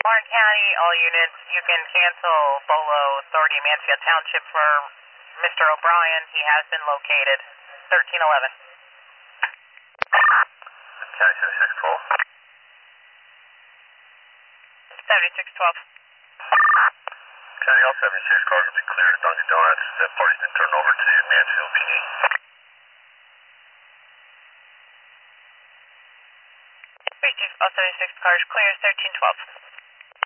Warren County, all units, you can cancel Bolo Authority Mansfield Township for Mr. O'Brien. He has been located. 1311. County 7612. 7612. County L 76 cars will be cleared at Dunkin' Donuts. That party's been turned over to Mansfield PD. All 76 cars clear, 1312.